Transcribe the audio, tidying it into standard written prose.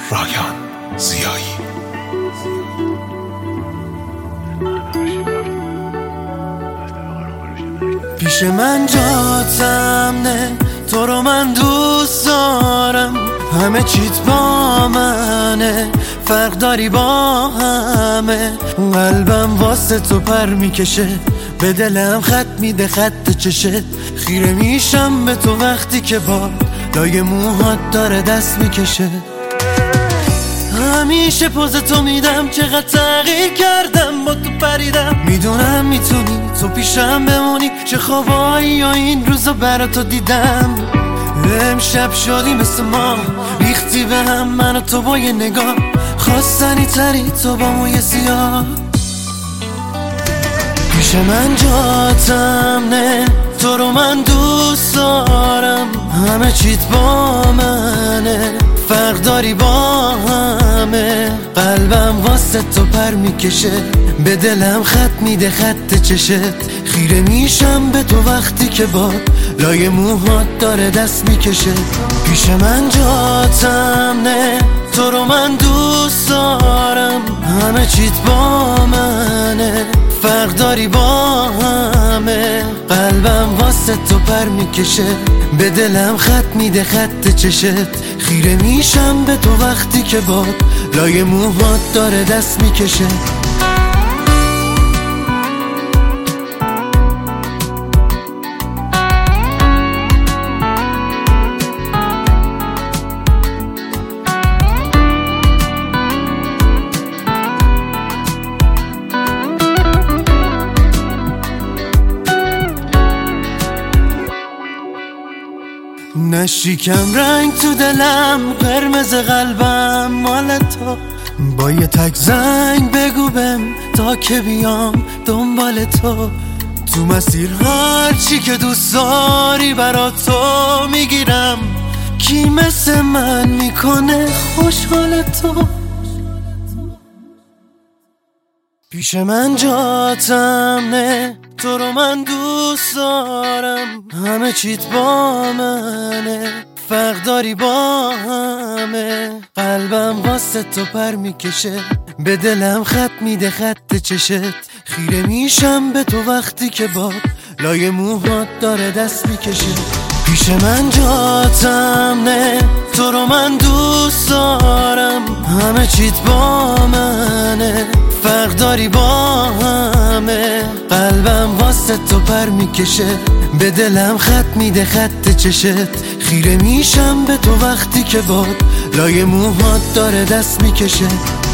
رایان زیایی. پیش من جاتم نه، تو رو من دوست دارم، همه چیت با منه، فرق داری با همه. قلبم واسه تو پر میکشه، به دلم خط میده خط چشت، خیره میشم به تو وقتی که با لای موهات داره دست میکشه. همیشه پوز تو میدم، چقدر تغییر کردم با تو پریدم، میدونم میتونی تو پیشم بمونی، چه خوابایی یا این روزا برا تو دیدم. امشب شدی مثل ما، ریختی به هم من و تو با یه نگاه، خواستنی تری تو با موی سیاه. پیش من جاتم نه، تو رو من دوست دارم، همه چیت با منه، فرق داری با همه. قلبم واسه تو پر میکشه، به دلم خط میده خط چشت، خیره میشم به تو وقتی که باد لای موهات داره دست میکشه. پیش من جاتم نه، تو رو من دوست دارم، همه چیت با منه، فرق داری با همه. قلبم واسه تو پر میکشه، به دلم خط میده خط چشت، خیره میشم به تو وقتی که باد لای موهات داره دست میکشه. نشیکم رنگ تو دلم، قرمز قلبم مال تو، با یه تک زنگ بگو بهم تا که بیام دنبال تو. تو مسیر هر چی که دوست داری برا تو میگیرم، کی مثل من میکنه خوشحال تو. پیش من جاتم نه، تو رو من دوست دارم، همه چیت با منه، فرق داری با همه. قلبم واسه تو پر میکشه، به دلم خط میده خط چشت، خیره میشم به تو وقتی که باد لای موهات داره دست میکشه. پیش من جاتم نه، تو رو من دوست دارم، همه چیت با منه، فرق داری با همه. قلبم واسه تو پر میکشه، به دلم خط میده خط چشت، خیره میشم به تو وقتی که باد لای موهات داره دست میکشه.